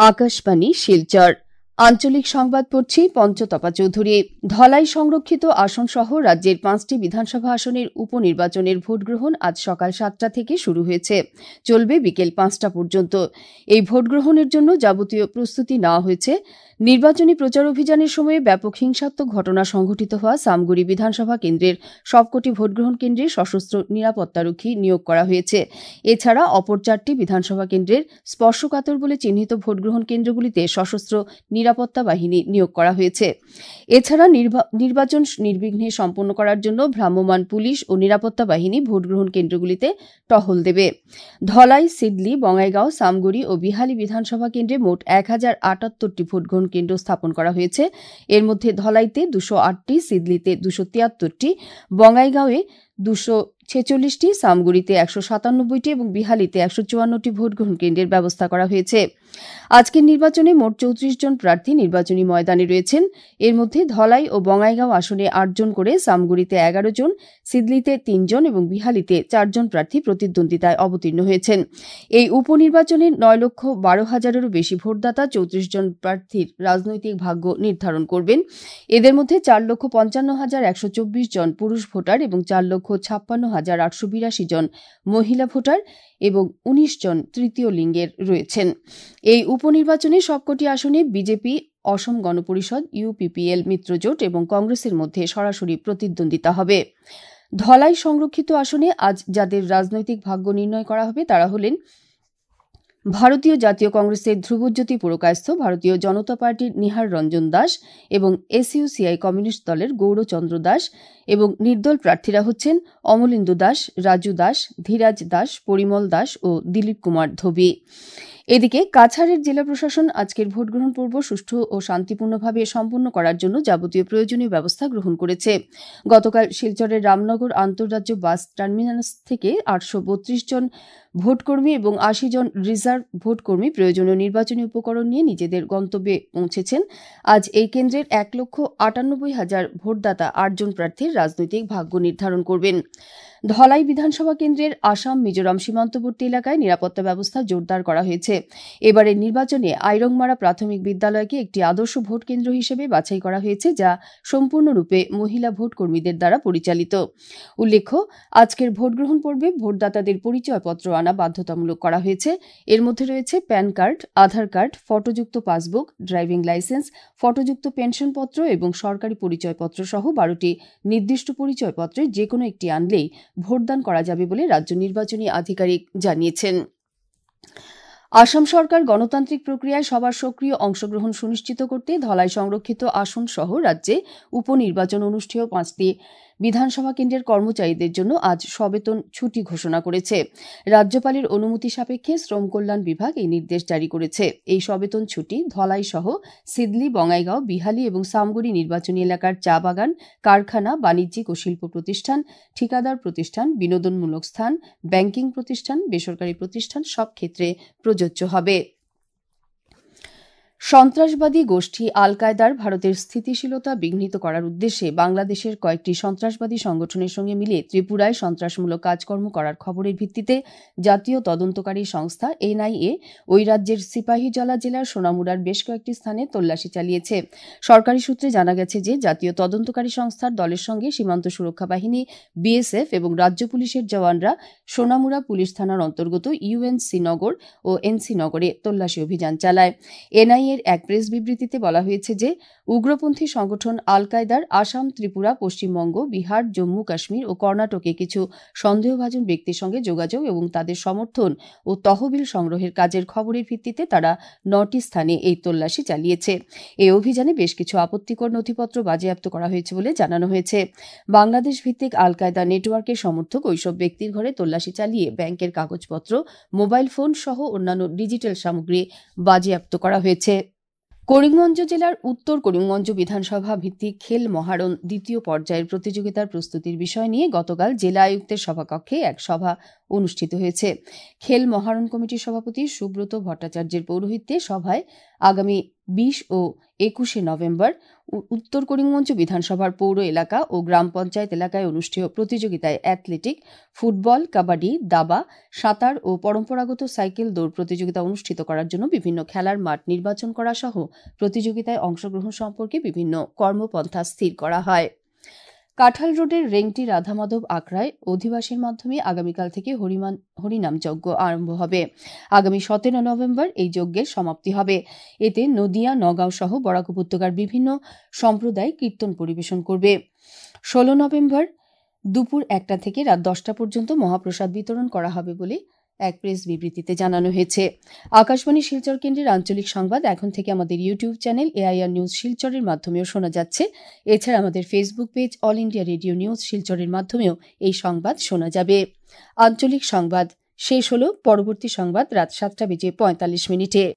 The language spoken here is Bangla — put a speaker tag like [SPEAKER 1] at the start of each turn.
[SPEAKER 1] আকাশবাণী শিলচর আঞ্চলিক সংবাদ পড়ছি পঞ্চতপা চৌধুরী। ধলাই সংরক্ষিত আসন সহ রাজ্যের 5টি বিধানসভা আসনের উপনির্বাচনের ভোটগ্রহণ আজ সকাল 7টা থেকে শুরু হয়েছে, চলবে বিকেল 5টা পর্যন্ত। এই ভোটগ্রহণের জন্য যাবতীয় প্রস্তুতি নেওয়া হয়েছে। নির্বাচনী প্রচার অভিযানের সময়ে ব্যাপক হিংসাত্মক ঘটনা সংঘটিত হওয়া সামগুড়ি বিধানসভা কেন্দ্রের সবকটি ভোটগ্রহণ কেন্দ্রে সশস্ত্র নিরাপত্তারক্ষী নিয়োগ করা হয়েছে। এছাড়া অপর 4টি বিধানসভা কেন্দ্রের স্পর্শকাতর বলে চিহ্নিত ভোটগ্রহণ কেন্দ্রগুলিতে সশস্ত্র নিরাপত্তা বাহিনী নিয়োগ করা হয়েছে। এছাড়া নির্বাচন নির্বিঘ্নে সম্পন্ন করার জন্য ভ্রাম্যমাণ পুলিশ ও নিরাপত্তা বাহিনী ভোটগ্রহণ কেন্দ্রগুলিতে টহল দেবে। ধলাই, সিদলি, বঙ্গাইগাঁও, সামগুড়ি ও বিহালী বিধানসভা কেন্দ্রে মোট 1078টি ভোটগ্রহণ কেন্দ্র স্থাপন করা হয়েছে। এর মধ্যে ধলাইতে 208টি, সিদলিতে 273টি, বঙ্গাইগাঁওয়ে 246টি, সামগুড়িতে 197টি এবং বিহালীতে 154টি ভোটগ্রহণ কেন্দ্রের ব্যবস্থা করা হয়েছে। আজকের নির্বাচনে মোট 34 জন প্রার্থী নির্বাচনী ময়দানে রয়েছেন। এর মধ্যে ধলাই ও বঙ্গাইগাঁও আসনে 8 জন করে, সামগুড়িতে 11 জন, সিদলিতে 3 জন এবং বিহালীতে 4 জন প্রার্থী প্রতিদ্বন্দ্বিতায় অবতীর্ণ হয়েছেন। এই উপনির্বাচনে 9,12,000-এরও বেশি ভোটদাতা 34 জন প্রার্থীর রাজনৈতিক ভাগ্য নির্ধারণ করবেন। এদের মধ্যে 4,55,124 জন পুরুষ ভোটার এবং 4,56,882 জন মহিলা ভোটার এবং 19 জন তৃতীয় লিঙ্গের রয়েছেন। এই উপনির্বাচনে সবকটি আসনে বিজেপি, অসম গণ পরিষদ, ইউপিপিএল মিত্রজোট এবং কংগ্রেসের মধ্যে সরাসরি প্রতিদ্বন্দ্বিতা হবে। ধলাই সংরক্ষিত আসনে আজ যাদের রাজনৈতিক ভাগ্য নির্ণয় করা হবে তারা হলেন ভারতীয় জাতীয় কংগ্রেসের ধ্রুবজ্যোতি পুরকায়স্থ, ভারতীয় জনতা পার্টির নিহার রঞ্জন দাস এবং এসইউসিআই কমিউনিস্ট দলের গৌরচন্দ্র দাস, এবং নির্দল প্রার্থীরা হচ্ছেন অমলেন্দু দাস, রাজু দাস, ধীরাজ দাস, পরিমল দাস ও দিলীপ কুমার ধোবি। এদিকে কাছাড়ের জেলা প্রশাসন আজকের ভোটগ্রহণ পর্ব সুষ্ঠু ও শান্তিপূর্ণভাবে সম্পন্ন করার জন্য যাবতীয় প্রয়োজনীয় ব্যবস্থা গ্রহণ করেছে। গতকাল শিলচরের রামনগর আন্তঃরাজ্য বাস টার্মিনাস থেকে 832 জন ভোটকর্মী এবং 80 জন রিজার্ভ ভোটকর্মী প্রয়োজনীয় নির্বাচনী উপকরণ নিয়ে নিজেদের গন্তব্যে পৌঁছেছেন। আজ এই কেন্দ্রের 1,98,000 ভোটদাতা 8 জন প্রার্থীর রাজনৈতিক ভাগ্য নির্ধারণ করবেন। ধলাই বিধানসভা কেন্দ্রের আসাম মিজোরাম সীমান্তবর্তী এলাকায় নিরাপত্তা ব্যবস্থা জোরদার করা হয়েছে। এবারের নির্বাচনে আইরংমারা প্রাথমিক বিদ্যালয়কে একটি আদর্শ ভোট কেন্দ্র হিসেবে বাছাই করা হয়েছে, যা সম্পূর্ণরূপে মহিলা ভোটকর্মীদের দ্বারা পরিচালিত। উল্লেখ্য, আজকের ভোটগ্রহণ পর্বে ভোটদাতাদের পরিচয়পত্র আনা বাধ্যতামূলক করা হয়েছে। এর মধ্যে রয়েছে প্যান কার্ড, আধার কার্ড, ফটোযুক্ত পাসবুক, ড্রাইভিং লাইসেন্স, ফটোযুক্ত পেনশনপত্র এবং সরকারি পরিচয়পত্র সহ 12টি নির্দিষ্ট পরিচয়পত্রের যেকোনো একটি আনলেই ভোটদান করা যাবে বলে রাজ্য নির্বাচনী আধিকারিক জানিয়েছেন। আসাম সরকার গণতান্ত্রিক প্রক্রিয়ায় সবার সক্রিয় অংশগ্রহণ সুনিশ্চিত করতে ধলাই সংরক্ষিত আসন সহ রাজ্যে উপনির্বাচন অনুষ্ঠেয় 5টি বিধানসভা কেন্দ্রের কর্মচারীদের জন্য আজ সবেতন ছুটি ঘোষণা করেছে। রাজ্যপালের অনুমতি সাপেক্ষে শ্রম কল্যাণ বিভাগ এই নির্দেশ জারি করেছে। এই সবেতন ছুটি ধলাই সহ সিদলি, বঙ্গাইগাঁও, বিহালী এবং সামগুড়ি নির্বাচনী এলাকার চা বাগান, কারখানা, বাণিজ্যিক ও শিল্প প্রতিষ্ঠান, ঠিকাদার প্রতিষ্ঠান, বিনোদনমূলক স্থান, ব্যাংকিং প্রতিষ্ঠান, বেসরকারি প্রতিষ্ঠান সব ক্ষেত্রে প্রযোজ্য হবে। সন্ত্রাসবাদী গোষ্ঠী আল কায়দার ভারতের স্থিতিশীলতা বিঘ্নিত করার উদ্দেশ্যে বাংলাদেশের কয়েকটি সন্ত্রাসবাদী সংগঠনের সঙ্গে মিলে ত্রিপুরায় সন্ত্রাসমূলক কাজকর্ম করার খবরের ভিত্তিতে জাতীয় তদন্তকারী সংস্থা এনআইএ ওই রাজ্যের সিপাহীজলা জেলার সোনামুড়ার বেশ কয়েকটি স্থানে তল্লাশি চালিয়েছে। সরকারি সূত্রে জানা গেছে যে জাতীয় তদন্তকারী সংস্থার দলের সঙ্গে সীমান্ত সুরক্ষা বাহিনী, বিএসএফ এবং রাজ্য পুলিশের জওয়ানরা সোনামুড়া পুলিশ থানার অন্তর্গত ইউএনসি নগর ও এনসি নগরে তল্লাশি অভিযান চালায়। এনআইএ এর এক প্রেস বিবৃতিতে বলা হয়েছে যে উগ্রপন্থী সংগঠন আল কায়দার আসাম, ত্রিপুরা, পশ্চিমবঙ্গ, বিহার, জম্মু কাশ্মীর ও কর্ণাটকে কিছু সন্দেহভাজন ব্যক্তির সঙ্গে যোগাযোগ এবং তাদের সমর্থন ও তহবিল সংগ্রহের কাজের খবরের ভিত্তিতে তারা 9টি স্থানে এই তল্লাশি চালিয়েছে। এই অভিযানে বেশ কিছু আপত্তিকর নথিপত্র বাজেয়াপ্ত করা হয়েছে বলে জানানো হয়েছে। বাংলাদেশ ভিত্তিক আল কায়দা নেটওয়ার্কের সমর্থক ওইসব ব্যক্তির ঘরে তল্লাশি চালিয়ে ব্যাংকের কাগজপত্র, মোবাইল ফোন সহ অন্যান্য ডিজিটাল সামগ্রী বাজেয়াপ্ত করা হয়েছে। করিমগঞ্জ জেলার উত্তর করিমগঞ্জ বিধানসভা ভিত্তিক খেল মহারণ দ্বিতীয় পর্যায়ের প্রতিযোগিতার প্রস্তুতির বিষয় নিয়ে গতকাল জেলা আয়ুক্তের সভাকক্ষে এক সভা অনুষ্ঠিত হয়েছে। খেল মহারণ কমিটির সভাপতি সুব্রত ভট্টাচার্যের পৌরোহিত্যে সভায় আগামী 20 ও 21 নভেম্বর উত্তর করিমগঞ্জ বিধানসভার পৌর এলাকা ও গ্রাম পঞ্চায়েত এলাকায় অনুষ্ঠেয় প্রতিযোগিতায় অ্যাথলেটিক, ফুটবল, কাবাডি, দাবা, সাঁতার ও পরম্পরাগত সাইকেল দৌড় প্রতিযোগিতা অনুষ্ঠিত করার জন্য বিভিন্ন খেলার মাঠ নির্বাচন করা সহ প্রতিযোগিতায় অংশগ্রহণ সম্পর্কে বিভিন্ন কর্মপন্থা স্থির করা হয়। কাঁঠাল রোডের রেংটি রাধামাধব আখড়ায় অধিবাসীর মাধ্যমে আগামীকাল থেকে হরিনাম যজ্ঞ আরম্ভ হবে। আগামী 17 নভেম্বর এই যজ্ঞের সমাপ্তি হবে। এতে নদিয়া, নগাঁও সহ বরাক উপত্যকার বিভিন্ন সম্প্রদায় কীর্তন পরিবেশন করবে। 16 নভেম্বর দুপুর 1টা থেকে রাত 10টা পর্যন্ত মহাপ্রসাদ বিতরণ করা হবে বলে এক প্রেস বিবৃতিতে জানানো হয়েছে। আকাশবাণী শিলচর কেন্দ্রের আঞ্চলিক সংবাদ এখন থেকে আমাদের ইউটিউব চ্যানেল AIR নিউজ শিলচরের মাধ্যমেও শোনা যাচ্ছে। এছাড়া আমাদের Facebook page All India Radio News শিলচরের মাধ্যমেও এই সংবাদ শোনা যাবে। আঞ্চলিক সংবাদ শেষ হল। পরবর্তী সংবাদ রাত 7টা বেজে 45 মিনিটে।